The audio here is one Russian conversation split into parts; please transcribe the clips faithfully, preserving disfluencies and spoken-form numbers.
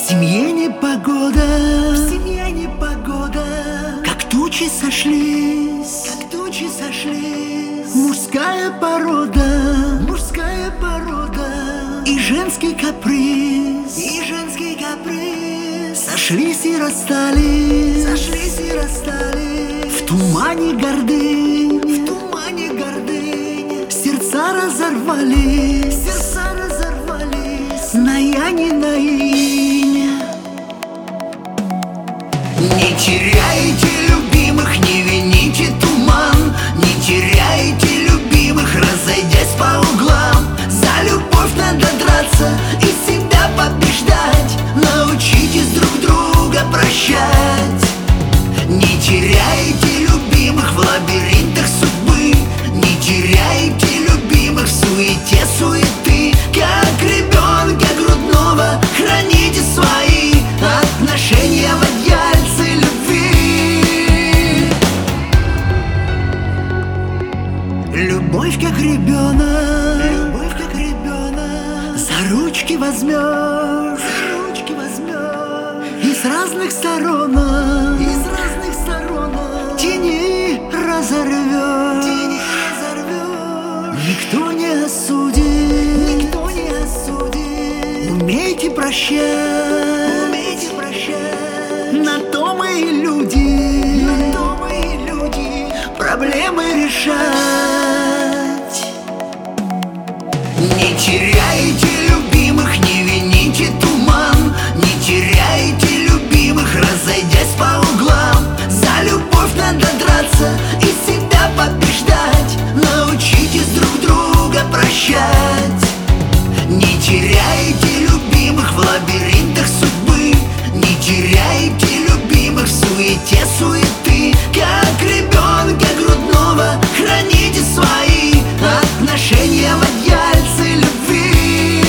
семье непогода, в семье непогода, как тучи сошлись, как тучи сошлись. Мужская порода, мужская порода, и женский каприз, и женский каприз. Сошлись и расстались, сошлись и расстались. В тумане гордынь, в тумане гордынь. Сердца разорвались, сердца разорвались. На яне, на инь. Не теряйте любимых, не вините туман. Не теряйте любимых, разойдясь по углам. За любовь надо драться и себя побеждать. Научитесь друг друга прощать. Не теряйте любимых в лабиринтах судьбы. Не теряйте любимых в суете суеты. Как ребенка грудного храните свои отношения в одеяльце любви. Любовь как ребенок, любовь как ребенок. За ручки возьмешь, за ручки возьмешь. И с разных сторон, и с разных сторон тени разорвешь, тени разорвешь. Никто не осудит, никто не осудит. Умейте прощать, умейте прощать. На то мы и люди, на то мы и люди. Проблемы решать. Не теряйте любимых, не вините туман. Не теряйте любимых, разойдясь по углам. За любовь надо драться и себя побеждать. Научитесь друг друга прощать. Не теряйте любимых в лабиринтах судьбы. Не теряйте любимых в суете суеты. Как ребенка грудного храните свои отношения в одеяльце любви.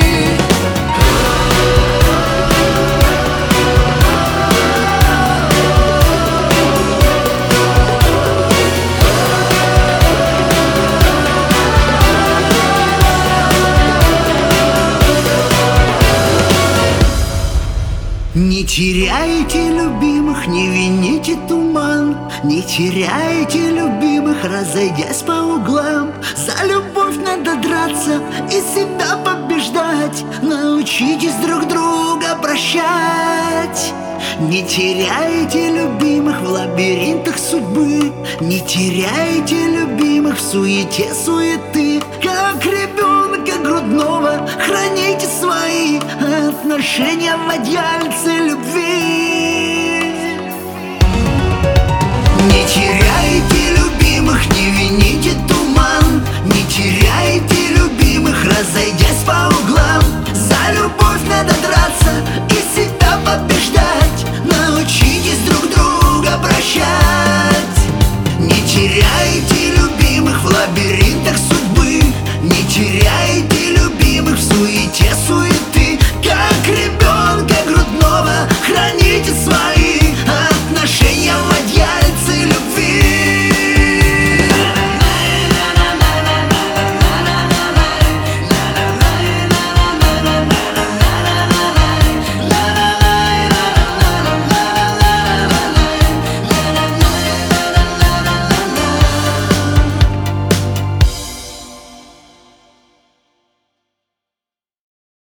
Не теряйте любимых, не вините туман. Не теряйте любимых, разойдясь по углам. За любовь надо драться и себя побеждать. Научитесь друг друга прощать. Не теряйте любимых в лабиринтах судьбы. Не теряйте любимых в суете суеты. Как ребенка грудного храните свои отношения в одеяльце любви. Не теряйте любимых, не вините туман. Не теряйте любимых, разойдясь по углам. За любовь надо драться и